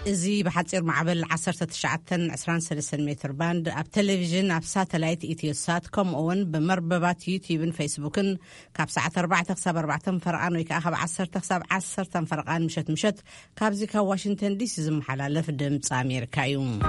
እዚ بحصير معبل 1923 متر باند اب تلفزيون اب ساتلايت ايتيوسات كم اون بمرببات يوتيوبن فيسبوكن كاب ساعه 4 حساب 4 فرقان وي كاب 10 حساب 10 فرقان مشت كابزي كا واشنطن دي سي زمحلالف دمص امريكا يوم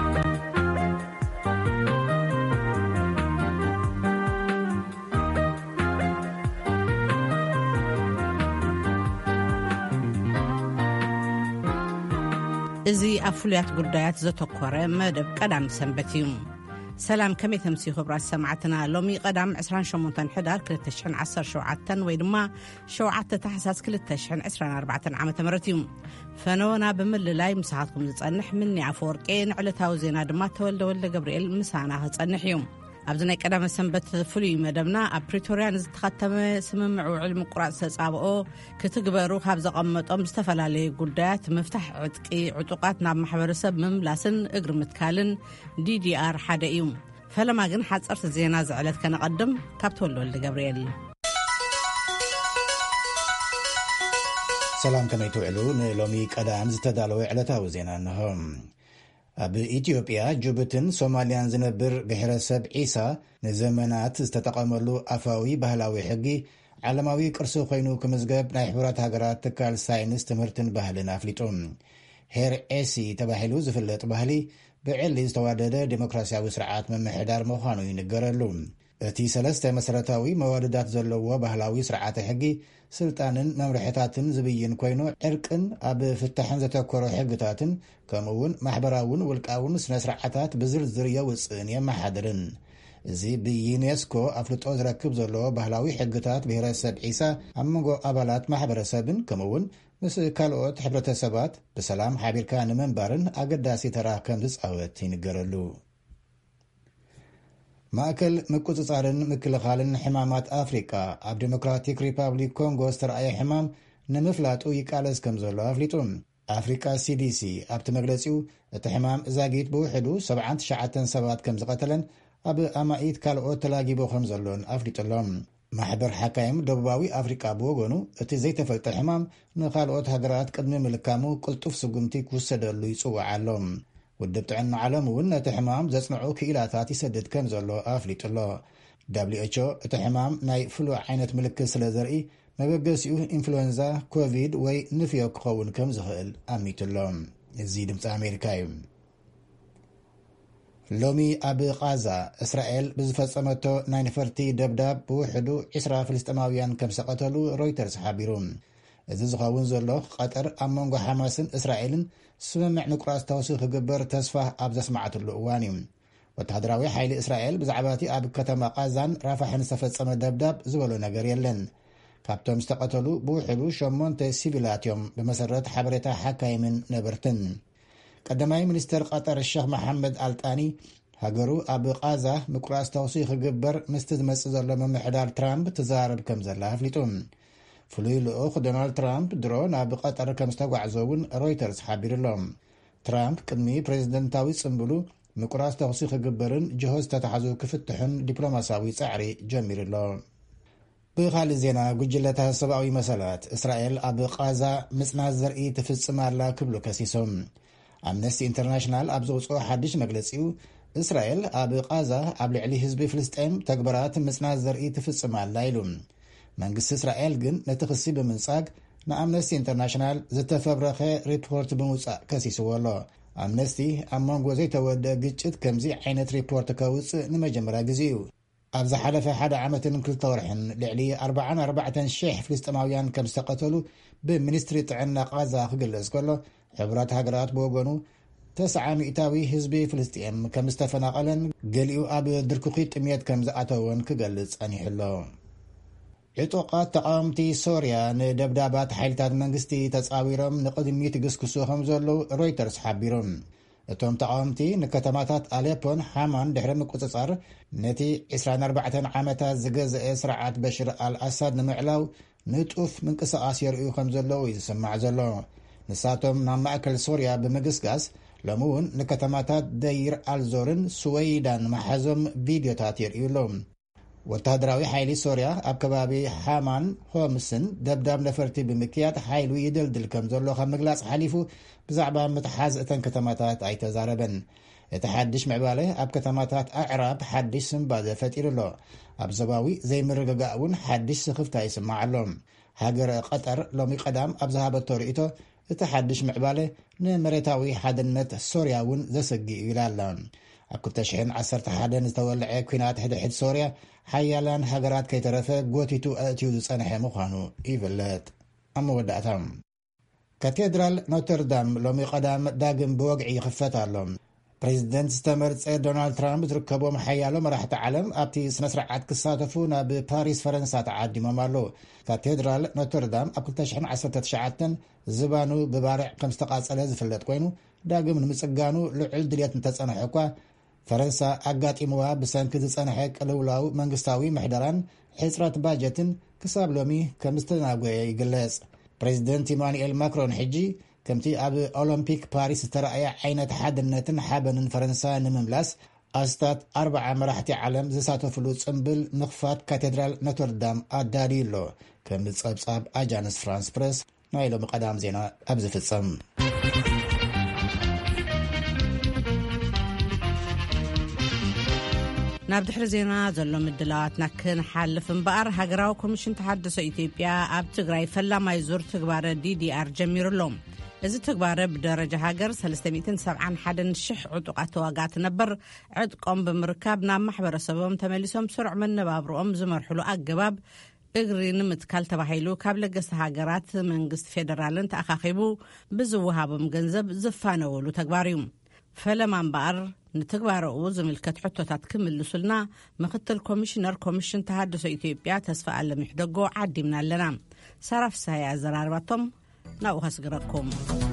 ازي افليات قدايات زتوكوره مدب قدام سنبتيوم سلام كمي تمسي خبرات سمعتنا لومي قدام 28 حدار 2017 ويدما شوعات تحساس 2024 عام تمرتيوم فنونا بمللاي مساعدكم زصنح مني عفورقين علتاو زينا دما تولد جبريل مسانا هصنحيوم ابزنا قدام سنبت فلي مدبنا ابريتوريان زتختم سممعو علم قراء صابو كتغبرو خاب زقمطم استفلالي غدات مفتاح عتقي عطوقات ناب محبرسب مملاسن اغر متكالن DDR حدا يوم فلما غن حصرت زينا زعلت كنقدم كابتولد جبريل سلام كما يتوعلو نلومي قدام زتدالو علتاو زينا انهم بإثيوبيا جوبتن سوماليان زنبر بحرسب عيسى نزمنات استتقاملو أفاوي بهلاوي حقي علماوي قرسو خينو كمزقب ناي حبرات هاقرات تكال ساينس تمرتن بهلنا فليتون هير ايسي تباحلو زفلت بهلي بعلي استوادد ديمقراسياوي سرعات من محدار مخانو ينقرلو اتي سلسة مسرتاوي مواددات زلوة بهلاوي سرعات حقي سلطانن ممرحتاتن زبين كوينو عرقن اب فتحن زتكورو حقتاتن كمون محبراون والقاون سنسرعاتات بزرزر يوصن يمحدرن زي بيونسكو افلطو زركب زلو بهلاوي حقتات بهرسب عيسى امغو ابالات محبرسبن كمون مس كالوت حبرتسبات بسلام حبيركا نمنبرن اقداسي تراكم زصاوت ينقرلو ماكل مقصصارن مكلخالن حمامات افريقيا اب ديمقراطيك ريبابليك كونغو استرأي حمام نمفلاطو يقالس كمزلو افليطون افريقيا CDC اب تمغلصيو الحمام زاغيت بوحدو 79 سبات كمزقتلن اب امايت كالوت تلاغيبو خمزلون افليطلهم محبر حكايم دبابي افريقيا بوغونو اتي زيتفلط الحمام نخالوت هاغرات قدم ملكامو قلطف سغمتي كوسدلو يصوعالهم ودبتعن عالم ون تحمام زصنعو كيلاتات يسدد كم زلو افليط الله WHO تحمام ناي فلو عينت ملك سلازرئي مبغسيو انفلونزا كوفيد وي نفيو كون كم زخل اميت الله زيد مص امريكا لومي ابي غازا اسرائيل بزفصمتو ناينفرتي دبداب بوحدو 10 فلسطيناويان كم سقتلو رويترز حبيروم እዚ ዝኸውን ዘሎ ቀጠር ኣብ መንጎ ሓማስን እስራኤልን ስምምዕ ምቁራጽ ተወሲኺ ክግበር ተስፋ ኣብ ዘስማዓትሉ እዋን እዩ ወተሃደራዊ ሓይሊ እስራኤል ብዛዕባ እቲ ኣብ ከተማ ቃዛን ራፋሕን ዝተፈጸመ ደብዳብ ዝበሎ ነገር የለን ካብቶም ዝተቐተሉ ብውሕዱ 8 ሲቪላት እዮም ብመሰረት ሓበሬታ ሓካይምን ነበርትን ቀዳማይ ሚኒስትር ቀጠር ሼኽ መሐመድ አልጣኒ ሃገሩ ኣብ ቃዛ ምቁራጽ ተወሲኺ ክግበር ምስቲ ዝመጽእ ዘሎ መምሕዳር ትራምፕ ተዛረብ ከም ዘላ ኣፍሊጡ فلوي لأخ دونالد ترامب درون اب قطر كم استغعزون رويترز حبيرلهم ترامب قدمي بريزيدنتاوي صنبلو مقراص توثيق جبرن جهاز تتحزو كفتحن دبلوماسياوي صعري جميرلو بخال زينا غجلتها سباوي مسالات اسرائيل اب غزا مصنع زرئي تفصمالا كبلو كسيسوم امنستي انترناشنال ابزوصو حدش مغلصيو اسرائيل اب غزا اب لعلي حزب فلسطين تكبرات مصنع زرئي تفصمالا يلوم መንግስት እስራኤል ግን ነተخصي በመንጻግ ንአምነስቲ ኢንተርናሽናል ዝተፈብረኸ ሪፖርት በመውጻእ ከሲስወሎ አምነስቲ አማን ጎዘይ ተወደ ግጭት ከምዚ ዓይነት ሪፖርት ከውጽእ ንመጀመሪያ ግዜ እዩ ኣብ ዝሓለፈ ሓደ ዓመትን ክልተ ወርሕን ልዕሊ 44,000 ፍልስጤማውያን ከም ዝተቀተሉ ብሚኒስትሪ ጥዕና ቃዛ ክግለጽ ከሎ ሕብራት ሃገራት በወገኑ 900 ህዝቢ ፍልስጤም ከም ዝተፈናቀለን ገሊኡ ኣብ ድርኩኺ ጥሜት ከም ዝኣተወን ክገልጽ ጸኒሕሎ ዕጡቃት ተቃውምቲ ሶርያ ንደብዳባት ሓይልታት መንግስቲ ተጻዊሮም ንቅድሚት ግስክሱኹም ዘለዉ ሮይተርስ ሓቢሮም እቶም ተቃውምቲ ንከተማታት አሌፖን ሓማን ድሕሪ ምቁጽጻር ነቲ 24 ዓመታት ዝገዝአ ስርዓት በሽር አልአሳድ ንምዕላው ንጡፍ ምንቅስቃስ የርእዩ ከም ዘለዉ ይስማዕ ዘሎ ንሳቶም ናብ ማእከል ሶርያ ብምግስጋስ ሎሚ እውን ንከተማታት ደይር አልዞርን ስወይዳን መሓዞም ቪድዮታት የርእዩሎም ወታደራዊ ሓይሊ ሶርያ ኣብ ከባቢ ሓማን ሆምስን ደብዳብ ነፈርቲ ብምክያድ ሓይሉ ይደልድል ከም ዘሎ ከም ምግላጽ ሓሊፉ ብዛዕባ ምትሓዝ እተን ከተማታት ኣይተዛረበን። እቲ ሓድሽ ምዕባለ ኣብ ከተማታት ኣዕራብ ሓድሽ ስምባዘ ፈጢሩሎ ኣብ ዞባዊ ዘይምርግጋእ እውን ሓድሽ ስኽፍታ ይስማዕ ኣሎ። ሃገር ቀጠር ሎሚ ቀዳም ኣብ ዝሃበቶ ርእቶ እቲ ሓድሽ ምዕባለ ንመሬታዊ ሓድነት ሶርያ እውን ዘሰጊእ ኢላ ኣላ። ኣብ 2011 ዝተወልዐ ኩናት ሕድሕድ ሶርያ ሓያላን ሃገራት ከይተረፈ ጎቲቱ ኣእትዩ ዝጸንሐ ምዃኑ ይፍለጥ። ኣብ መወዳእታ ካቴድራል ኖተርዳም ሎሚ ቀዳም ዳግም ብወግዒ ይኽፈት ኣሎ። ፕሬዚደንት ዝተመርፀ ዶናልድ ትራምፕ ዝርከቦም ሓያሎ መራሕቲ ዓለም ኣብቲ ስነስርዓት ክሳተፉ ናብ ፓሪስ ፈረንሳ ተዓዲሞም ኣሎ። ካቴድራል ኖተርዳም ኣብ 2019 ዝባኑ ብባርዕ ከም ዝተቃጸለ ዝፍለጥ ኮይኑ ዳግም ንምጽጋኑ ልዑል ድልየት እንተጸንሐ እኳ ፈረንሳ ኣጋጢምዋ ብሰንኪ ዝጸንሐ ቅልውላው መንግስታዊ ምሕደራን ሕፅረት ባጀትን ክሳብ ሎሚ ከም ዝተናጎየ ይግለጽ። ፕሬዚደንት ኢማኑኤል ማክሮን ሕጂ ከምቲ ኣብ ኦሎምፒክ ፓሪስ ዝተረኣየ ዓይነት ሓድነትን ሓበንን ፈረንሳ ንምምላስ ኣስታት 40 መራሕቲ ዓለም ዝሳተፍሉ ጽምብል ምኽፋት ካቴድራል ኖተርዳም ኣዳልዩ ኣሎ። ከም ጸብጻብ ኣጃንስ ፍራንስ ፕረስ ናይ ሎሚ ቀዳም ዜና ኣብ ዝፍጸም ናብ ድሕሪ ዜና ዘሎ ምድላዋትና ክንሓልፍ እምበኣር ሃገራዊ ኮሚሽን ተሓድሶ ኢትዮጵያ ኣብ ትግራይ ፈላማይ ዙር ትግባረ DDR ጀሚሩሎም። እዚ ትግባረ ብደረጃ ሃገር 371,000 ዕጡቃት ተዋጋእቲ ነበር ዕጥቆም ብምርካብ ናብ ማሕበረሰቦም ተመሊሶም ስሩዕ መነባብሮኦም ዝመርሕሉ ኣገባብ እግሪ ንምትካል ተባሂሉ ካብ ለገስቲ ሃገራት መንግስቲ ፌደራልን ተኣኻኺቡ ብዝወሃቦም ገንዘብ ዝፋነወሉ ተግባር እዩ። ፈለማ እምበኣር ንትግባረኡ ዝምልከት ሕቶታት ክምልሱልና ምክትል ኮሚሽነር ኮሚሽን ተሃድሶ ኢትዮጵያ ተስፋ ኣለምሕ ደጎ ዓዲምና ኣለና። ሰራፍ ሳይ ኣዘራርባቶም ናብኡ ከስግረኩም።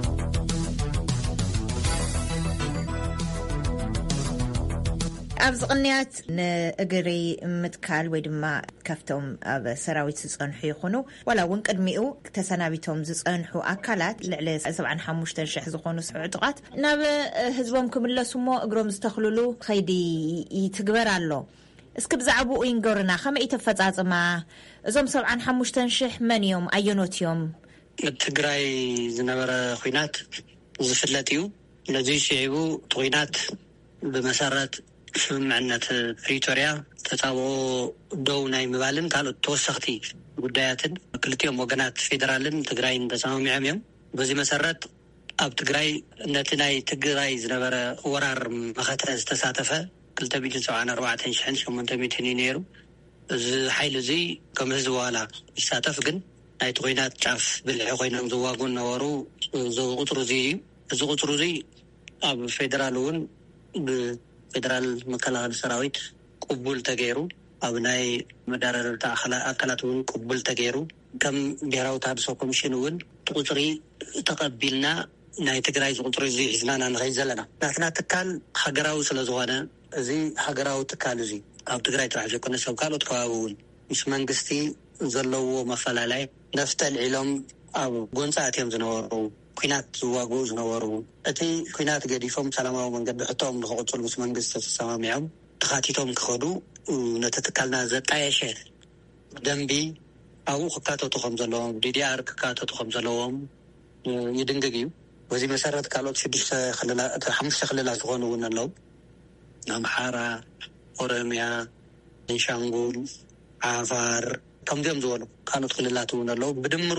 ኣብዚ ቅንያት ንእግሪ ምትካል ወይ ድማ ካፍቶም ኣብ ሰራዊት ዝጸንሑ ይኹኑ ወላ እውን ቅድሚኡ ተሰናቢቶም ዝጸንሑ ኣካላት ልዕሊ 75,000 ዝኾኑ ዕጡቃት ናብ ህዝቦም ክምለሱ እሞ እግሮም ዝተኽልሉ ከይዲ ይትግበር ኣሎ። እስኪ ብዛዕባኡ ይንገሩና ከመይ ተፈጻጽማ እዞም 75,000 መን እዮም ኣየኖት እዮም? ትግራይ ዝነበረ ኩናት ዝፍለጥ እዩ። ነዚ ሽዒቡ ኩናት ብመሰረት ስምምዕነት ፕሪቶሪያ ተጻብኦ ደው ናይ ምባልን ካልኦት ተወሰኽቲ ጉዳያትን ክልቲኦም ወገናት ፌደራልን ትግራይን ተሰማሚዖም እዮም። በዚ መሰረት ኣብ ትግራይ ነቲ ናይ ትግራይ ዝነበረ ወራር መኸተ ዝተሳተፈ 274,800 እዩ ነይሩ። እዚ ሓይሊ እዚ ከም ህዝቢ ዋላ ይሳተፍ ግን ናይ ኩናት ጫፍ ብልዒ ኮይኖም ዝዋጉ ነበሩ። እዚ ቁፅሩ እዚ እዩ። እዚ ቁፅሩ እዚ ኣብ ፌደራል እውን ፌደራል መከላኸሊ ሰራዊት ቅቡል ተገይሩ ኣብ ናይ መዳረርታ ኣካላት እውን ቅቡል ተገይሩ ከም ብሄራዊ ተሃድሶ ኮሚሽን እውን ቁፅሪ ተቐቢልና ናይ ትግራይ ቁፅሪ እዚ ሒዝናና ንኸይድ ዘለና ናትና ትካል ሃገራዊ ስለዝኾነ እዚ ሃገራዊ ትካል እዚ ኣብ ትግራይ ጥራሕ ዘይኮነ ሰብ ካልኦት ከባቢ እውን ምስ መንግስቲ ዘለዎ መፈላላይ ነፍተል ዒሎም ኣብ ጎንፃት እዮም ዝነበሩ ኩናት ዝዋግኡ ዝነበሩ እቲ ኩናት ገዲፎም ሰላማዊ መንገዲ ሕቶም ንኽቕፅሉ ምስ መንግስቲ ተሰማሚዖም ተኻቲቶም ክኸዱ ነቲ ትካልና ዘጣየሸ ደንቢ ኣብኡ ክካተቱ ከም ዘለዎም DDR ክካተቱ ከም ዘለዎም ይድንግግ እዩ። በዚ መሰረት ካልኦት 5 ክልላት ዝኾኑ እውን ኣለዉ። ኣምሓራ፣ ኦሮሚያ፣ ቤንሻንጉል፣ ዓፋር ከምዚኦም ዝበሉ ካልኦት ክልላት እውን ኣለዉ። ብድምሩ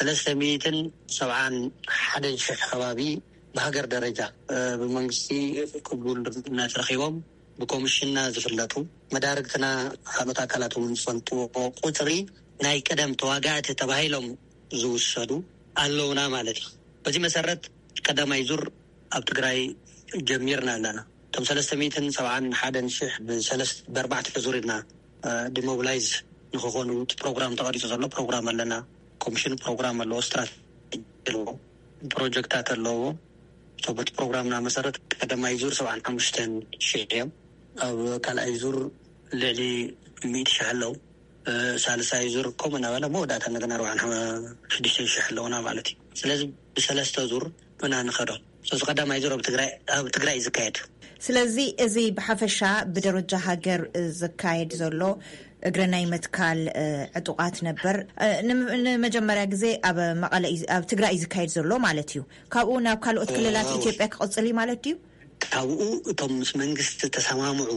371,000 ከባቢ ብሃገር ደረጃ ብመንግስቲ ቅቡልነት ረኺቦም ብኮሚሽንና ዝፍለጡ መዳርግትና ካልኦት ኣካላት እውን ዝፈልጥዎ ቁፅሪ ናይ ቀደም ተዋጋእቲ ተባሂሎም ዝውሰዱ ኣለውና ማለት እዩ። በዚ መሰረት ቀዳማይ ዙር ኣብ ትግራይ ጀሚርና ኣለና። እቶም 371,000 ብ4 ዙር ኢልና ዲሞቢላይዝ ንክኾኑ ፕሮግራም ተቐሪፁ ዘሎ ፕሮግራም ኣለና። ኮሚሽን ፕሮግራም ኣለዎ፣ ስትራቴጂ ኣለዎ፣ ፕሮጀክታት ኣለዎ። ሶበት ፕሮግራምና መሰረት ቀዳማይ ዙር 75,000 እዮም። ኣብ ካልኣይ ዙር ልዕሊ 100,000 ኣለዉ። ሳልሳይ ዙር ከምኡ እናበለ መወዳእታ እንደገና 46,000 ኣለውና ማለት እዩ። ስለዚ ብሰለስተ ዙር ኢና ንኸዶ። ስለዚ ቀዳማይ ዙር ኣብ ትግራይ ዝካየድ። ስለዚ እዚ ብሓፈሻ ብደረጃ ሃገር ዝካየድ ዘሎ እግረናይ መትካል ዕጡቃት ነበር ንመጀመርያ ግዜ ኣብ መቐለ ኣብ ትግራይ ዝካየድ ዘሎ ማለት እዩ ካብኡ ናብ ካልኦት ክልላት ኢትዮጵያ ክቅጽል ማለት እዩ ካብኡ እቶም ምስ መንግስቲ ተሰማምዑ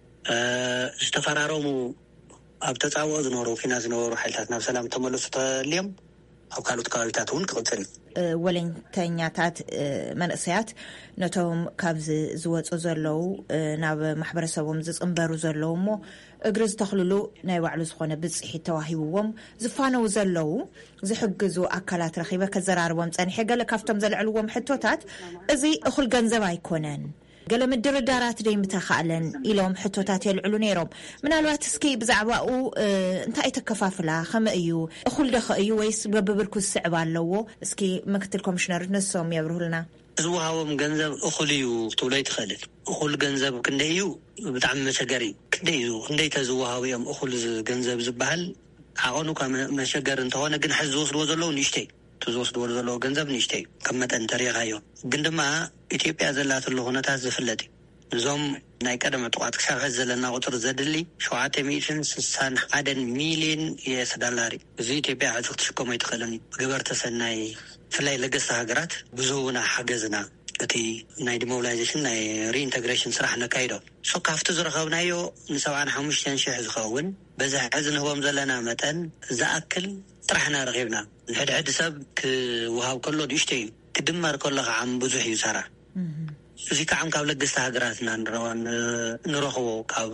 ዝተፈራረሙ ኣብ ተጻውኦ ዝነበሩ ፊና ዝነበሩ ሓይልታት ናብ ሰላም ተመለሱ ተልዮም ኣብ ካልኦት ከባቢታት እውን ክቅጽል ወለንተኛታት መንእሰያት ነቶም ካብ ዝወጹ ዘለው ናብ ማሕበረሰቦም ዝጽንበሩ ዘለው እሞ እግሪ ዝተኽልሉ ናይ ባዕሉ ዝኾነ ብጽሒት ተዋሂብዎም ዝፋነው ዘለው ዝሕግዙ ኣካላት ረኺበ ከዘራርቦም ጸኒሐ ገለ ካብቶም ዘልዕልዎም ሕቶታት እዚ እኹል ገንዘብ ኣይኮነን ገለ ምድርዳራት ደይ ምተኻእለን ኢሎም ሕቶታት የልዕሉ ነይሮም ምናልባት እስኪ ብዛዕባኡ እንታይ ተከፋፍላ ከመ እዩ እኹል ደኸ እዩ ወይስ በብብርኩ ዝስዕብ ኣለዎ እስኪ ምክትል ኮሚሽነር ነሶም የብርሁልና ዝውሃቦም ገንዘብ እኹል እዩ ትብሎ ይትኽእል እኹል ገንዘብ ክንደይ እዩ ብጣዕሚ መሸገሪ ክንደይ ተዝውሃቡ እዮም እኹል ገንዘብ ዝበሃል ዓቐኑ ካብ መሸገር እንተኾነ ግን ሕዚ ዝወስድዎ ዘለዉ ንእሽተይ ትዝወስድዎ ዘለዉ ገንዘብ ንእሽተይ ከም መጠን ተሪኻዮ ግን ድማ ኢትዮጵያ ዘላትሉ ኩነታት ዝፍለጥ እዞም ናይ ቀደም ዕጡቃት ክሳብ ሕዚ ዘለና ቁፅር ዘድሊ 761 ሚልዮን ዩኤስ ዶላር እዚ ኢትዮጵያ ሕዚ ክትሽከሞ ኣይትኽእልን ገበርቲ ሰናይ ፍላይ ለገስቲ ሃገራት ብዙውና ሓገዝና እቲ ናይ ዲሞቢላይዜሽን ናይ ሪኢንተግሬሽን ስራሕ ነካይዶ ካብቲ ዝረኸብናዮ ን75,000 ዝኸውን በዛ ሕዚ ንህቦም ዘለና መጠን ዝኣክል ጥራሕና ረኺብና ንሕድሕድ ሰብ ክውሃብ ከሎ ንእሽተይ እዩ ክድመር ከሎ ከዓ ብዙሕ እዩ ሰራ እዚ ከዓም ካብ ለገስቲ ሃገራትና ንረኽቦ ካብ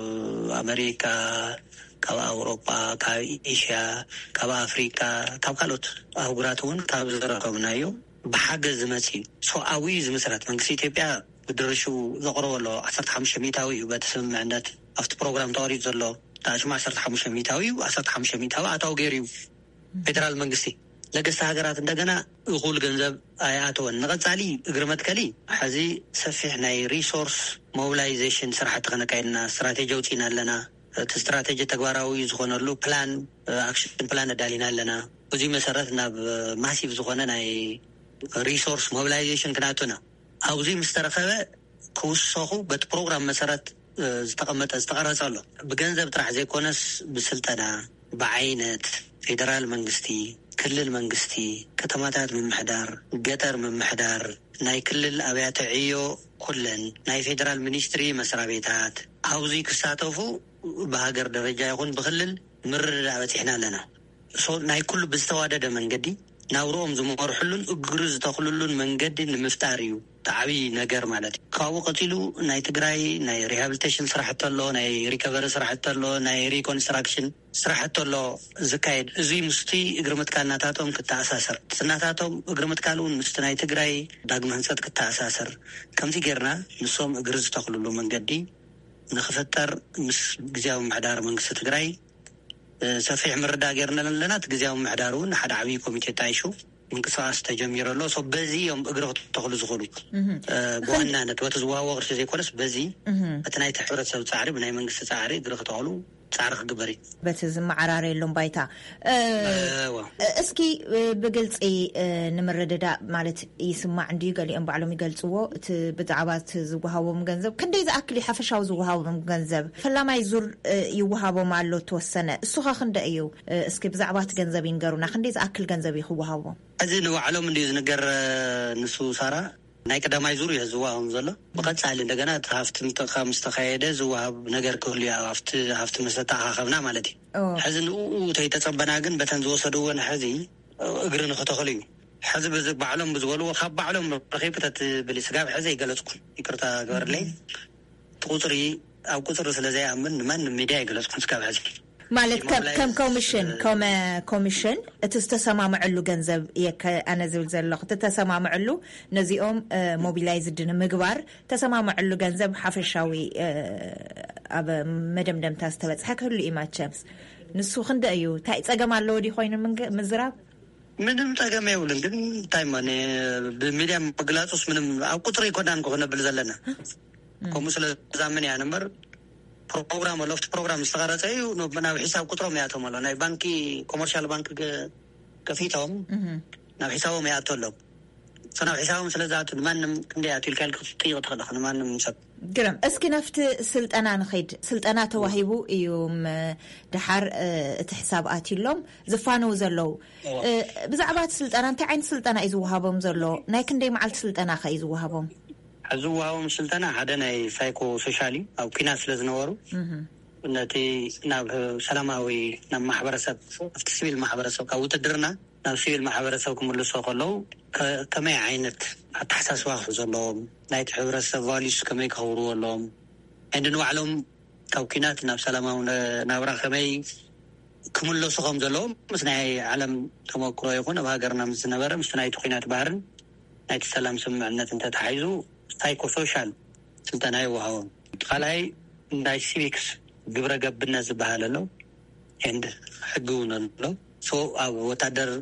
ኣሜሪካ ካብ ኣውሮፓ ካብ ኤሽያ ካብ ኣፍሪካ ካብ ካልኦት ኣህጉራት እውን ካብ ዝረኸብናዮ ብሓገዝ ዝመጽእ ሰብኣዊ ዝምስረት መንግስቲ ኢትዮጵያ ብድርሹ ዘቕርበሎ 15 ሚታዊ እዩ በቲ ስምምዕነት ኣብቲ ፕሮግራም ተቐሪጹ ዘሎ ታሽማ 15 ሚታዊ እዩ 15 ሚታዊ ኣታው ገይሩ እዩ ፌደራል መንግስቲ ለገስቲ ሃገራት እንደገና እኹል ገንዘብ ኣያተወን ንቐጻሊ እግሪ መትከሊ ሕዚ ሰፊሕ ናይ ሪሶርስ ሞቢላይዜሽን ስራሕቲ ከነካይድና ስትራቴጂ ኣውፂና ኣለና እቲ ስትራቴጂ ተግባራዊ ዝኾነሉ ፕላን ኣክሽን ፕላን ኣዳሊና ኣለና እዚ መሰረት ናብ ማሲቭ ዝኾነ ናይ ሪሶርስ ሞቢላይዜሽን ክናቱና ኣብዚ ምስ ተረኸበ ክውሰኹ በቲ ፕሮግራም መሰረት ዝተቐመጠ ዝተቐረጸ ኣሎ ብገንዘብ ጥራሕ ዘይኮነስ ብስልጠና ብዓይነት ፌደራል መንግስቲ ክልል መንግስቲ ከተማታት ምምሕዳር ገጠር ምምሕዳር ናይ ክልል ኣብያተ ዕዮ ኩለን ናይ ፌደራል ሚኒስትሪ መስሪያ ቤታት ኣብዚ ክሳተፉ ብሃገር ደረጃ ይኹን ብክልል ምርድዳእ በፂሕና ኣለና ናይ ኩሉ ብዝተዋደደ መንገዲ ናብሮኦም ዝመርሑሉን እግሪ ዝተኽልሉን መንገዲ ንምፍጣር እዩ ዓብይ ነገር ማለት ካብኡ ቀፂሉ ናይ ትግራይ ናይ ሪሃቢሊቴሽን ስራሕቲ ኣሎ ናይ ሪከቨሪ ስራሕቲ ኣሎ ናይ ሪኮንስትራክሽን ስራሕቲ ኣሎ ዝካየድ እዚ ምስቲ እግሪ ምትካልናታቶም ክተኣሳሰር ጽናታቶም እግሪ ምትካል እውን ምስቲ ናይ ትግራይ ዳግመ ህንፀት ክተኣሳሰር ከምዚ ጌርና ንሶም እግሪ ዝተኽልሉ መንገዲ ንኽፈጠር ምስ ግዝያዊ ምሕዳር መንግስቲ ትግራይ ሰፊሕ ምርዳእ ጌርና ኣለና እቲ ግዝያዊ ምሕዳር እውን ሓደ ዓብይ ኮሚቴ ታይሹ ምንቅስቃስ ተጀሚሩ ኣሎ በዚኦም እግሪ ክተኽሉ ዝኽእሉ ብዋናነት በቲ ዝወሃቦ ቅርሺ ዘይኮነስ በዚ እቲ ናይ ሕብረተሰብ ፃዕሪ ብናይ መንግስቲ ፃዕሪ እግሪ ክተኽሉ ፃዕሪ ክግበር እዩ በቲ ዝመዓራረየሎም ባይታ እስኪ ብግልፂ ንምርድዳእ ማለት ይስማዕ እንድዩ ገሊኦም ባዕሎም ይገልፅዎ እቲ ብዛዕባ ዝወሃቦም ገንዘብ ክንደይ ዝኣክል ሓፈሻዊ ዝወሃቦም ገንዘብ ፈላማይ ዙር ይወሃቦም ኣሎ ተወሰነ እሱኻ ክንደይ እዩ እስኪ ብዛዕባ እቲ ገንዘብ ይንገሩና ክንደይ ዝኣክል ገንዘብ ይኽወሃቦም እዚ ንባዕሎም እንድዩ ዝንገር ንሱ ሳራ ናይ ቀዳማይ ዙር ዝወሃቦም ዘሎ ብቐጻሊ እንደገና ሃፍቲ ምጥቃም ዝተኻየደ ዝወሃብ ነገር ክህሉ ሃፍቲ መስተተኻኸብና ማለት እዩ ሕዚ ንኡ ተይተጸበና ግን በተን ዝወሰድዎን ሕዚ እግሪ ንኽተኽሉ እዩ ሕዚ ባዕሎም ብዝበልዎ ካብ ባዕሎም ረኺብታት ብልስጋብ ሕዚ ይገለጽኩን ይቅርታ ገበርለይ ትቁፅሪ ኣብ ቁፅሪ ስለ ዘይኣምን ንማን ሚድያ ይገለጽኩን ስካብ ሕዚ ማለት ከም ኮሚሽን እቲ ዝተሰማምዕሉ ገንዘብ ኣነ ዝብል ዘለኹ እቲ ተሰማምዕሉ ነዚኦም ሞቢላይዝድ ንምግባር ተሰማምዕሉ ገንዘብ ሓፈሻዊ ኣብ መደምደምታ ዝተበፅሐ ክህሉ ኢማቸምስ ንሱ ክንደይ እዩ እንታይ ፀገም ኣለዎ ዲ ኮይኑ ምዝራብ ምንም ፀገም የብሉን ግን እንታይ ማነ ብሚድያ መግላጹስ ምንም ኣብ ቁፅሪ ይኮናን ክነብል ዘለና ከምኡ ስለዛምን ያ ነበር ፕሮግራም ሎፍት ፕሮግራም ዝተቀረጸ እዩ ናብ ሒሳብ ቁጥሮም ያቶም ኣሎ ናይ ባንኪ ኮመርሻል ባንክ ከፊቶም ናብ ሒሳቦም ያተሎም صنع حسابهم سلازات ما كندي أتيل كالكتير تخدخنا ما نمسك جرام أسكي نفت سلت أنا نخيد سلت أنا توهيبو يوم دحر تحساب آتيلهم زفانو زلو بزعبات سلت أنا تعين سلت أنا إزوهابهم زلو نايكن دي معلت سلت أنا خيزوهابهم حزوهابهم سلت أنا حدنا سايكو سوشالي أو كناس لازنورو نتي ناب سلاماوي ناب محبرسب افتسبي المحبرسب أو تدرنا ناب سبيل المحبرسب كمل سوق الله كما عينت حتحساس واحد زلهم نايت حبرسب فاليس كما يكوروا لهم عندنا وعلم كوكينات ناب سلاماوي نابرا كما كمل سوقهم زلهم مثلا علم كما كرو يكون بهاجرنا مثل نبرة مثل نايت كوكينات بحرن نايت السلام سمعنا أنت تحيزو سايكو سوشال سلطناي وهاون قالي نايت سيفيكس قبرة قبلنا زبها له عند حقونا له سو أو وتقدر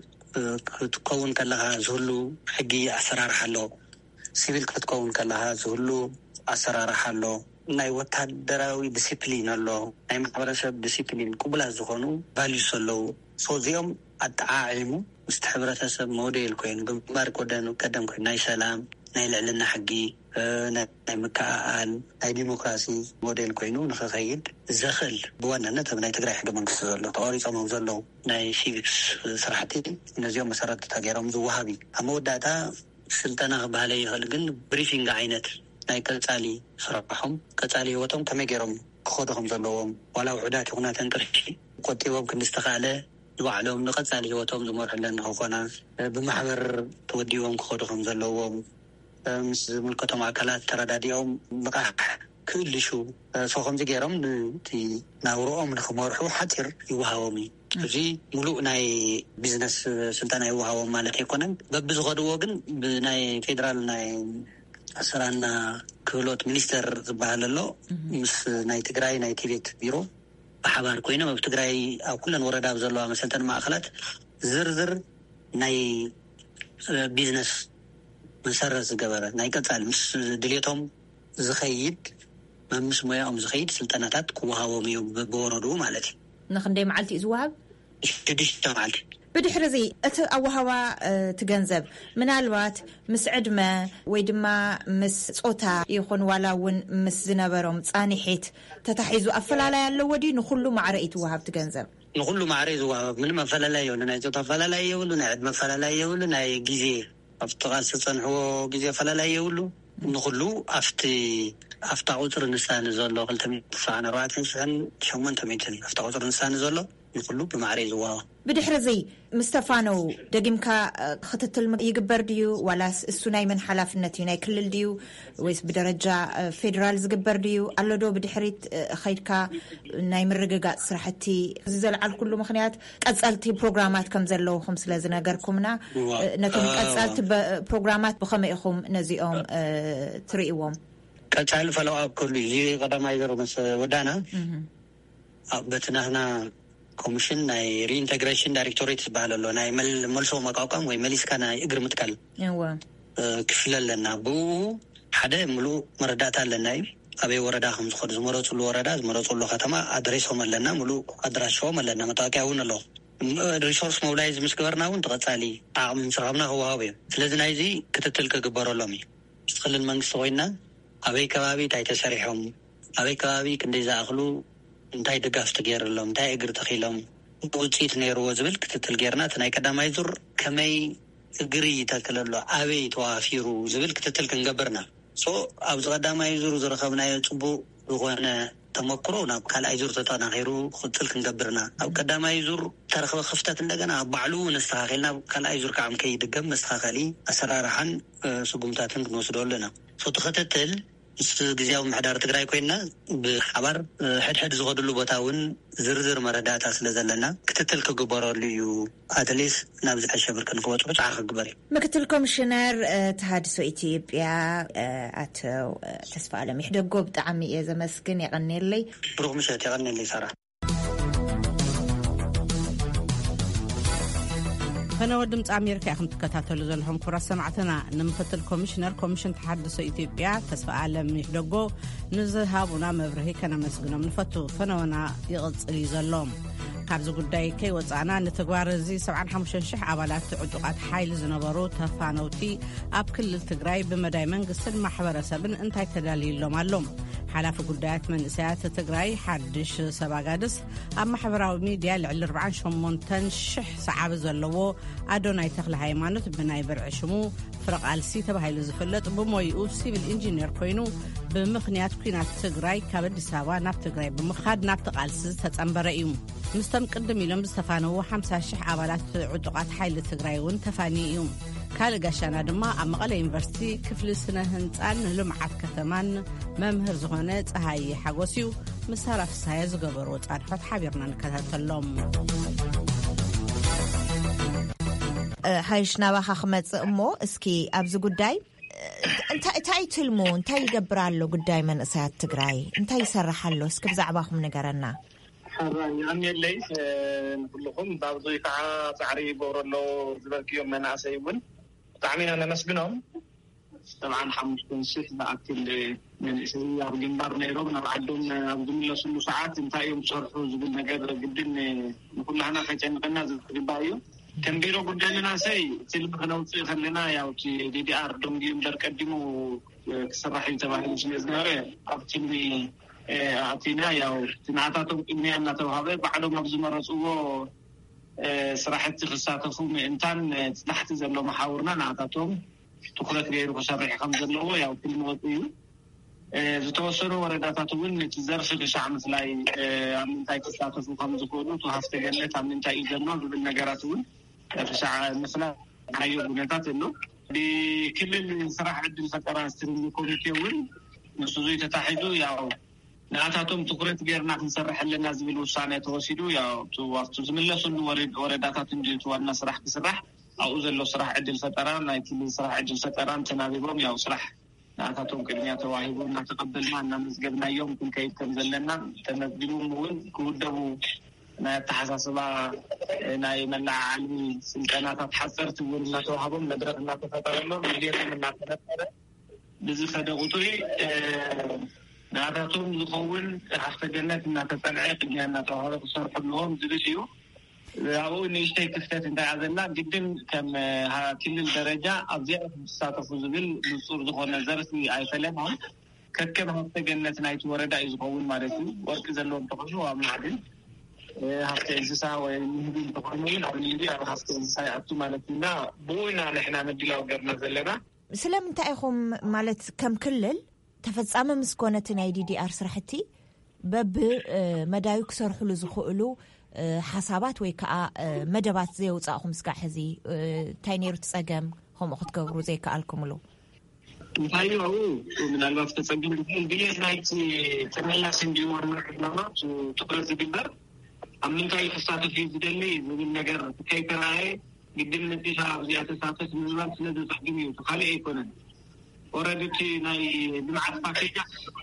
تكون كلها زهلو حقي أسرار حلو سيفيل تكون كلها زهلو أسرار حلو ناي وتقدراوي ديسيبلين له ناي محبرشة ديسيبلين كبلا زخونو باليس له سو زيهم أتعلمو مستحبرة سب موديل كوين بمارك ودانو قدم كوين ناي سلام ناي لعلنا حقي ناي مكاءان ناي ديمقراسي موديل كوينو نخيد زخل بوانا نتب ناي تقرأي حقا منكس زلو طواري صمو زلو ناي سيفيكس صراحتي نزيوم مسارات تاقيرهم زو وهابي أما وداتا سلطانا بهالي خلقن بريفينغ عينت ناي كالتالي صراحهم كالتالي وطم كما يقيرهم خودهم زلوهم ولا وعدات هنا تنكرشي قد يوم استقالة وعلوم نقصالي وطم زمور لنا خوفنا بمحبر توديهم خودهم زلوهم مس ملكتهم عكلات ترداديهم بقى كل شو سوهم زجيرهم تي ناورهم نخمرحو حتر يوهاومي زي ملوء بيزنس سلطان يوهاوم مالك يكونن ببزغدو وجن بناي فيدرال ناي أسرانا كلوت مينستر زبالله مس ناي تجراي ناي تيفيت بيرو بحبار كوينه ما بتجراي أو كلن وردا بزلوا مثلاً مع أخلات زر ناي بيزنس مسرز جبرة ناي كتال مس دليتهم زخيد ما مس موياهم زخيد سلطنات كوهاومي بوردو مالتي نخندي معلتي إزواب شديش معلتي بدحرزي أوهوا تجنزب من الوقت مس عدمة ويدما مس صوتها يخون ولا ون مس زنبرم صانحيت تتحيزو أفلا لا ودي نخلو مع رأيت وهاب تجنزب نخلو مع رأيت وهاب من ما فلا لا يقولون نايتو فلا لا يقولون نعد ما فلا لا يقولون ناي جزي أفتغال سلطنحو جزي فلا لا يقولون نخلو أفتعوتر نسان زولو قلت فعنا رواتين سان شومان تميتن أفتعوتر نسان زولو نخلو بمعري زواه بدحرزي مستفانو دقيمكا خطة يقبر ديو ولا السناي من حلافنتي ناي كل ديو ويس بدرجة فيدرال زقبر ديو اللودو بدحريت خيدكا ناي مرقاقات صراحتي زيزال على كل مخنيات قصالتي بروغرامات كم زلو خمس لازنا قركمنا نتم قصالت بروغرامات بخمئكم نزيهم تريقوهم قصال فلو أب كل جي قدام يقروا بس ودانا بتنا هنا كوميشن ناي رينتجريشن دايركتوريت بالله ناي ملسو مقاقم وي مليس كان اجر متكل ايوا كفل لنا بو حدا ملو مردات لنا ابي وردا خمس خد زمرت له وردا زمرت له ختمه ادريسهم لنا ملو ادراشهم لنا متاقيون له ريسورس مولايز مسكبرنا وانت قصالي عم صرامنا هو هاوي ስለዚህ ናይዚ ክትትል ከግበረሎም استقل المنግስት ወይና አበይ ከባቢ ታይተሰሪሖም አበይ ከባቢ እንደዛ አخلو እንታይ ደጋፍ ተገይረሎም እንታይ እግር ተኺሎም ውጽኢት ነይርዎ ዝብል ክትትል ገይርና ተናይ ቀዳማይ ዙር ከመይ እግሪ ተከለሎ አበይ ተዋፊሩ ዝብል ክትትል ክንገብርና ሶ ኣብ ቀዳማይ ዙር ዝረኸብናዮ ጽቡቕ ዝኾነ ተመክሮ ናብ ካልኣይ ዙር ተጠናኺሩ ክትትል ክንገብርና ኣብ ቀዳማይ ዙር ተረኸበ ክፍተት እንደገና ባዕሉ ነስተኻኺልና ካልኣይ ዙር ከዓም ከይድገም መስተኻኸሊ ኣሰራርሓን ስጉምታትን ክንወስደለና ሶ ተኸተል ጊዜያዊ ምሕዳር ትግራይ ኮይና ብሓባር ሕድሕድ ዝኸድሉ ቦታውን ዝርዝር መረዳእታ ስለ ዘለና ክትትል ክግበረሉ እዩ ኣትሊስ ናብ ዝሐሸ ብርክ ንክወፅሑ ፃዕሪ ክግበር እዩ ምክትል ኮሚሽነር ተሃድሶ ኢትዮጵያ ኣቶ ተስፋኣለም ይሕደጎ ብጣዕሚ እየ ዘመስግን የቐኒለይ ብሩኽ ምሸት የቐኒለይ ሳራ فنود دمص أمريكا يخم تكتاتلو زلهم كرة سمعتنا نمكتل كوميشنر كوميشن تحدث إثيوبيا تسفعل يحدقو نزهابنا مبرهي كان مسجنا من فتو فنونا يغص لي زلهم ካብዚ ጉዳይ ከይወፃና ንተግባር እዚ 75,000 ኣባላት ዕጡቃት ሓይሊ ዝነበሩ ተፋነውቲ ኣብ ክልል ትግራይ ብመዳይ መንግስትን ማሕበረሰብን እንታይ ተዳልዩሎም ኣሎም? ሓላፊ ጉዳያት መንእሰያት ትግራይ ሓድሽ ሰባጋድስ ኣብ ማሕበራዊ ሚድያ ልዕሊ 48,000 ሰዓብ ዘለዎ ኣዶናይ ተክለ ሃይማኖት ብናይ ብርዒ ሽሙ ፍረቃልሲ ተባሂሉ ዝፍለጥ ብሞይኡ ሲቪል ኢንጂነር ኮይኑ ብምኽንያት ኩናት ትግራይ ካብ ኣዲስ ኣበባ ናብ ትግራይ ብምኻድ ናብ ተቃልሲ ተጸንበረ እዩ። ምስቶም ቅድም ኢሎም ዝተፋነው 50,000 ኣባላት ዕጡቃት ሓይሊ ትግራይ እውን ተፋኒ እዩ። ካልእ ጋሻና ድማ ኣብ መቐለ ዩኒቨርሲቲ ክፍሊ ስነ ህንፃን ልምዓት ከተማን መምህር ዝኾነ ፀሃይ ሓጎስ እዩ። ምስ ሳራ ፍሳሐ ዝገበርዎ ጻድሖት ሓቢርና ንከታተሎም። ሓይሽ ናባኻ ክመጽእ እሞ እስኪ ኣብዚ ጉዳይ እንታይ ትልሙ እንታይ ይገብር ኣሎ ጉዳይ መንእሰያት ትግራይ እንታይ ይሰርሕ ኣሎ እስኪ ብዛዕባኹም ነገረና። ኣንየለይ ንኩልኩም ባብዙ ከዓ ፃዕሪ ይገብረሎ ዝበልክዮም መናእሰይ እውን ብጣዕሚ ኢና ነመስግኖም። 75,000 ዝኣክል መንእሰይ ኣብ ግንባር ነይሮም ናብ ዓዶም ኣብ ዝምለስሉ ሰዓት እንታይ እዮም ዝሰርሑ ዝብል ነገር ግድን ንኩላህና ከጨንቀና ዝግባእ እዩ። ከም ቢሮ ጉዳይ መናእሰይ ትልሚ ክነውፅእ ከለና ያው ዲዲኣር ደንጊ እምበር ቀዲሙ ክስራሕ እዩ ተባሂሉ ስለዝነበረ ኣብ ትልሚ ኣቲና ያው ትናዓታቶም ቅድሚያ እናተዋሃበ ባዕሎም ኣብ ዝመረፅዎ ስራሕቲ ክሳተፉ ምእንታን ታሕቲ ዘሎ መሓውርና ናዓታቶም ትኩረት ገይሩ ክሰርሕ ከም ዘለዎ ያው ትልሚ ወፅ እዩ። ዝተወሰኑ ወረዳታት እውን ነቲ ዘርፊ ክሻዕ ምፍላይ ኣብ ምንታይ ክሳተፉ ከም ዝኽእሉ ተሃፍተ ገነት ኣብ ምንታይ እዩ ዘሎ ዝብል ነገራት እውን ክሻዕ ምፍላይ ናዮ ኩነታት ኣሎ። ብክልል ስራሕ ዕድል ፈጠራ ስትሪንግ ኮሚቴ እውን ንሱ ዙይ ተታሒዙ ያው ናታቶም ትኩረት ገይርና ክንሰርሕ ኣለና ዝብል ውሳኔ ተወሲዱ ያው ኣብቲ ዝምለሱሉ ወረዳታት እንጂ ዋና ስራሕ ክስራሕ ኣብኡ ዘሎ ስራሕ ዕድል ፈጠራ ናይ ክልል ስራሕ ዕድል ፈጠራን ተናቢቦም ያው ስራሕ ናታቶም ቅድሚያ ተዋሂቡ እናተቀበልና እናመዝገብናዮም ክንከይድ ከም ዘለና ተመዝጊቦም እውን ክውደቡ ናይ ኣተሓሳስባ ናይ መላዓሊ ስልጠናታት ሓፀርቲ እውን እናተዋሃቦም መድረክ እናተፈጠረሎም ድሌቶም እናተፈጠረ ብዝኸደ ቁጥሪ ናታቶም ዝኸውን ሃፍተ ገነት እናተፀንዐ ቅድሚያ እናተዋሃበ ክሰርሑ ኣለዎም ዝብል እዩ። ኣብኡ ንእሽተይ ክፍተት እንታይ ኣዘና ግድን ከም ክልል ደረጃ ኣብዚኣ ክሳተፉ ዝብል ንፁር ዝኾነ ዘርፊ ኣይፈለማም። ከከም ሃፍተ ገነት ናይቲ ወረዳ እዩ ዝኸውን ማለት እዩ። ወርቂ ዘለዎም ተኾኑ ኣብ ማዕድን ሃፍተ እንስሳ ወይ ንህቢ ተኾኑ ኣብ ንህቢ ኣብ ሃፍተ እንስሳ ይኣቱ ማለት ኢና ብኡና ንሕና ምድላው ገርና ዘለና። ስለምንታይ ኢኹም ማለት ከም ክልል ተፈጻሚ ምስኮነት ናይ ዲዲኣር ስራሕቲ በብ መዳዩ ክሰርሕሉ ዝኽእሉ ሓሳባት ወይ ከዓ መደባት ዘየውፃእኹም ስጋዕ ሕዚ እንታይ ነይሩ ትፀገም ከምኡ ክትገብሩ ዘይከኣልኩምሉ እንታይ እዩ ምናልባት ተፀገም ድሌት ናይቲ ተመላስ እንዲወር ምርሕናማ ትኩረት ዝግበር ኣብ ምንታይ ክሳተፍ እዩ ዝደሊ ዝብል ነገር ከይተረኣየ ግድን ነጢኻ ኣብዚኣ ተሳተፍ ምዝባል ስለዘፀግም እዩ ካሊእ ኣይኮነን። ኦረዲቲ ናይ ልምዓት ፓኬጃ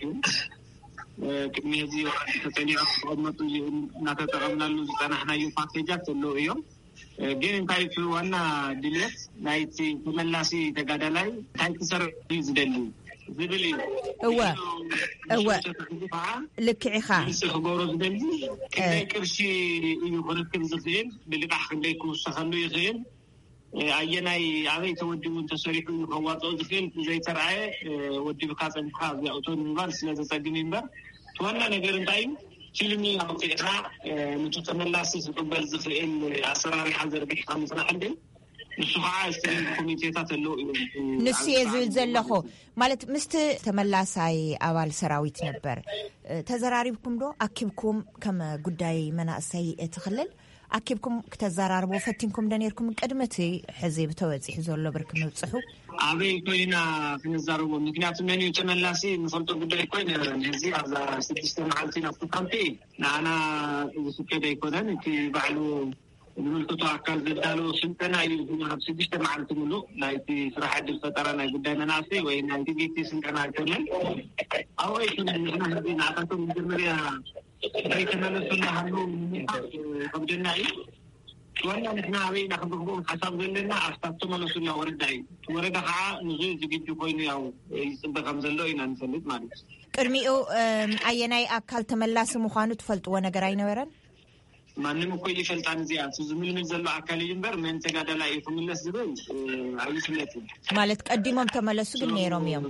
ቅድሚ ህዚ ተፀኒዖ ተቐመጡ እናተጠቐምናሉ ዝፀናሕናዮ ፓኬጃት ኣለዉ እዮም። ግን እንታይ ዋና ድልየት ናይቲ ተመላሲ ተጋዳላይ እንታይ ክሰርሕ እዩ ዝደሊ ዝብል እዩ። እወ ልክዕኻ ምስ ክገብሮ ዝደሊ ክንደይ ቅርሺ እዩ ክርክብ ዝኽእል ብልቃሕ ክንደይ ክውሰኸሉ ይኽእል ኣየናይ ኣበይ ተወዲቡ ተሰሪሑ ከዋፅኦ ዝኽእል ዘይተረኣየ ወዲብካ ፀኒሕካ ኣብዚኣ እቶ ንምባል ስለዘፀግም እምበር ዋና ነገር እንታይ እዩ ትልሚ ኣውፅኢኻ ነቲ ተመላሲ ዝቅበል ዝኽእል ኣሰራርሓ ዘርጊሕካ ምፅናሕ ንሱ ከዓ ስትሪንግ ኮሚቴታት ኣለዉ እዮም። ንሱ እየ ዝብል ዘለኹ ማለት ምስቲ ተመላሳይ ኣባል ሰራዊት ነበር ተዘራሪብኩም ዶ ኣኪብኩም ከም ጉዳይ መናእሰይ ትኽልል ኣኪብኩም ክተዘራርቦ ፈቲንኩም ዶ ነርኩም ቅድመቲ ሕዚ ብተወፂሑ ዘሎ ብርክ ምብፅሑ ኣበይ ኮይና ክንዛረቦ ምክንያቱ መን እዩ ተመላሲ ንፈልጦ ጉዳይ ኮይነ ሕዚ ኣብዛ 6 መዓልቲ ናብቲ ካምፒ ንኣና ዝፍቀድ ኣይኮነን እቲ ባዕሉ ንምልክቶ ኣካል ዘዳለዎ ስልጠና እዩ ኣብ 6 መዓልቲ ሙሉእ ናይቲ ስራሕ ዕድል ፈጠራ ናይ ጉዳይ መናእሰይ ወይ ናይ ቲቪቲ ስልጠና ኣይኮነን። ኣብኡ ኣይኮነን ንሕና ሕዚ ንዓታቶም መጀመርያ ከይተመለሱና ሃሉ ከብደና እዩ። ዋና ንሕና ኣበይና ክንረክቦም ሓሳብ ዘለና ኣብታት ተመለሱና ወረዳ እዩ። ወረዳ ከዓ ንዙ ዝግጁ ኮይኑ ያው ይፅበ ከም ዘሎ ኢና ንፈልጥ ማለት እዩ። ቅድሚኡ ኣየናይ ኣካል ተመላሲ ምዃኑ ትፈልጥዎ ነገር ኣይነበረን? ማንም እኮ ይፈልጣን እዚያ ዝምልምል ዘሎ አካል ይንበር ምን ተጋደላ ይፈምለስ ዝብል አይስለት ማለት ቀዲሞም ተመለሱ ግን ነይሮም እዮም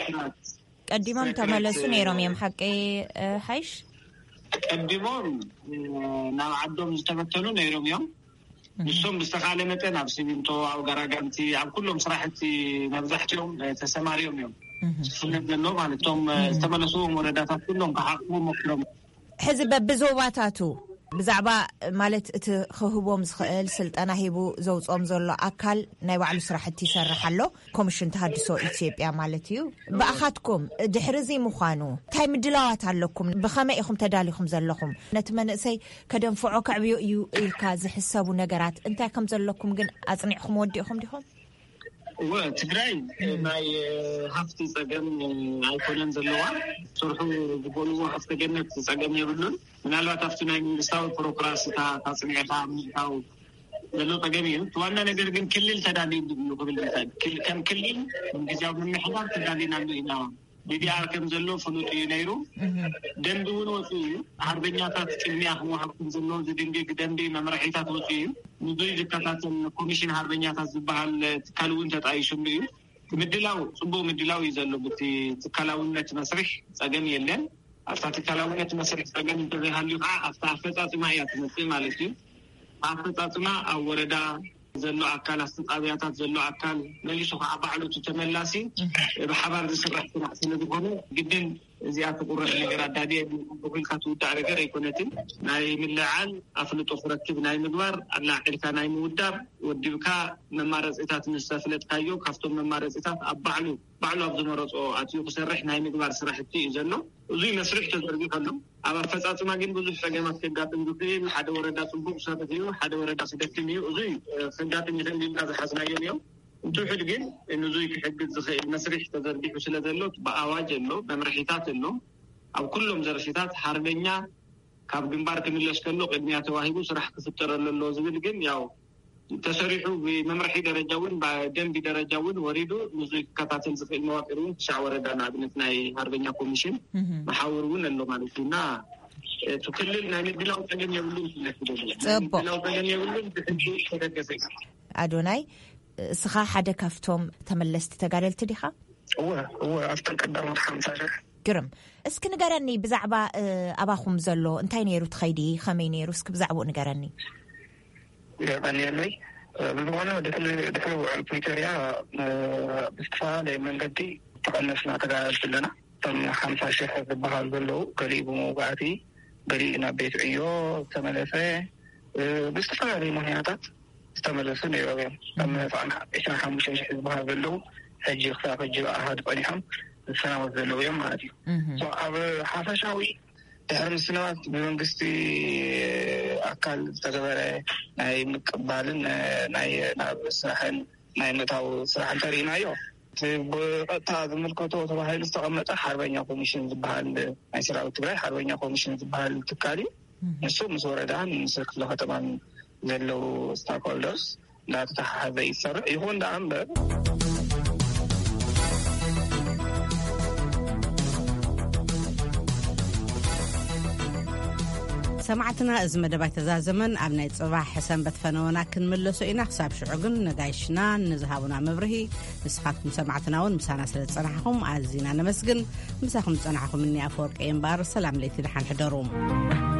ቀዲሞም ተመለሱ ነይሮም እዮም ሐቂ ሃይሽ ቀዲሞም ናብ ዓዶም ዝተበተኑ ነይሮም እዮም ንሶም ብስተኻለ መጠን ኣብ ሲሚንቶ ኣብ ጋራጋንቲ ኣብ ኩሎም ስራሕቲ መብዛሕትኦም ተሰማርዮም እዮም ስለዚህ ዘሎ ማለቶም ዝተመለሱ ወረዳታት ኩሎም ከሓቁ ሞክሮም ሕዚ በብዞባታቱ ብዛዕባ ማለት እቲ ክህቦም ዝኽእል ስልጠና ሂቡ ዘውጾም ዘሎ አካል ናይ ባዕሉ ስራሕቲ ይሰርሕ ኣሎ ኮሚሽን ተሃድሶ ኢትዮጵያ ማለት እዩ ብኣኻትኩም ድሕርዚ ምዃኑ እንታይ ምድላዋት ኣለኩም ብኸመይ ኢኹም ተዳሊኹም ዘለኹም ነቲ መንእሰይ ከደንፍዖ ከዕብዮ እዩ ኢልካ ዝሕሰቡ ነገራት እንታይ ከም ዘለኩም ግን ኣጽኒዕኹም ወዲእኹም ዲኹም ትግራይ ናይ ሃፍቲ ፀገም ኣይኮነን ዘለዋ ሰርሑ ዝቦልዎ ሃፍቲ ገነት ፀገም የብሉን ምናልባት ኣብቲ ናይ መንግስታዊ ፕሮክራሲታ ታጽኒዕታ ምንታው ዘሎ ፀገም እዩ ዋና ነገር ግን ክልል ተዳልዩ ክብል ይታል ከም ክልል ግዜያዊ ምምሕዳር ተዳሊና ኢና ዲዲአር ከም ዘሎ ፍሉጥ እዩ ነይሩ ደንቢ እውን ወፂኡ እዩ ሃርበኛታት ቅድሚያ ክወሃብኩም ዘሎ ዝድንግግ ደንቢ መምርሒታት ወፂኡ እዩ ንዙይ ዝከታተል ኮሚሽን ሃርበኛታት ዝበሃል ትካል እውን ተጣይሹሉ እዩ ምድላው ጽቡቕ ምድላው እዩ ዘሎ በቲ ትካላውነት መስርሕ ፀገም የለን ኣብታ ትካላውነት መስርሕ ፀገም እንተዘይሃልዩ ከዓ ኣብታ ኣፈጻጽማ እያ ትመጽእ ማለት እዩ ኣፈጻጽማ ኣብ ወረዳ ዘሎ አካል አስተጣቢያታት ዘሎ አካል መልሶ ከአባዕሉት ተመላሲ በሐባር ዝስራሕ ስራሕ ስለዝኾነ ግድን እዚኣ ተቆረጥ ነገር አዳዲ በኩልካቱ ውዳዕ ነገር አይኮነትን ናይ ምልዓል አፍልጦ ፍረክብ ናይ ምግባር አላዕልካ ናይ ምውዳብ ወዲብካ መማረጽታት ንስተፍለጥካዮ ካፍቶም መማረጽታት አባዕሉ ኣብ ዝመረጾ አትዩ ክሰርሕ ናይ ምግባር ስራሕቲ እዩ ዘሎ እዙይ መስርሕ ተዘርጊሑ ኣሎ ኣብ ኣፈጻጽማ ግን ብዙሕ ፀገማት ከጋጥም ዝኽእል ሓደ ወረዳ ጽቡቕ ሰበት እዩ ሓደ ወረዳ ስደትም እዩ እዙይ ከጋጥም ይኽእል ኢልካ ዝሓዝናዮ እዮም እንትውሕድ ግን ንዙይ ክሕግዝ ዝኽእል መስርሕ ተዘርጊሑ ስለ ዘሎ ብኣዋጅ ኣሎ መምርሒታት ኣሎ ኣብ ኩሎም ዘርፊታት ሃርበኛ ካብ ግንባር ክምለስ ከሎ ቅድሚያ ተዋሂቡ ስራሕ ክፍጠረሉ ኣሎ ዝብል ግን ያው ተሰሪሑ በመምርሒ ደረጃ እውን በደንቢ ደረጃ እውን ወሪዱ ንዙይ ክከታተል ዝኽእል መዋቅር እውን ትሻዕ ወረዳ ንኣብነት ናይ ሃርበኛ ኮሚሽን መሓውር እውን ኣሎ ማለት እዩና ትክልል ናይ ምድላው ፀገም የብሉን ምድላው ፀገም የብሉን ብሕጂ ተደገፈ ኣዶናይ እስኻ ሓደ ካፍቶም ተመለስቲ ተጋደልቲ ዲኻ እወ ኣፍተን ቀዳሞት 50 ግርም እስኪ ንገረኒ ብዛዕባ ኣባኹም ዘሎ እንታይ ነይሩ ትኸይዲ ከመይ ነይሩ እስኪ ብዛዕባኡ ንገረኒ يعني بالمعنى دخل البريتوريا باستفادة من قدي تقنصنا تقاعد لنا تم 5 شهر بحال بلو قريب موقعتي قريبنا بيت عيو تملفه باستفادة من هياتات استملسنا يوم تم فأنا 5 شهر بحال بلو حجي اختاق الجبع أحد قنيهم السنة وزلو يوم ماتي حافشاوي تحرم السنوات بمنقستي أكل تجبره ناي مقبالن ناي نابسرحن ناي متاو سرحن ترينا يو بقطع الملكوتو تبعها الاستقامة حربين كوميشن زبال ناي سرعة تبعي حربين كوميشن زبال تكالي نسو مسوردان نسرق لها طبعا زلو ستاكولدرز لا تتحى زي السر يهون دا عمبر سمعتنا إزمة دبايت زازمن أبناء صباح حسن بتفنونا كن ملسو إنا حساب شعوغن ندايشنا نزهابنا مبرهي نسخاتكم سمعتنا ونمسانا سلت صنعهم عزينا نمسجن مساكم صنعكم مني أفورك إنبار السلام ليتي لحن حدروم